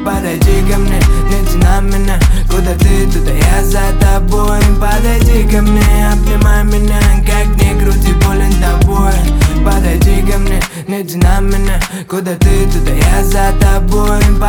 Подойди ко мне, не тяни меня. Куда ты, туда я за тобой. Подойди ко мне, обнимай меня. Как ни крути, болен тобой. Подойди ко мне, не тяни меня. Куда ты, туда я за тобой.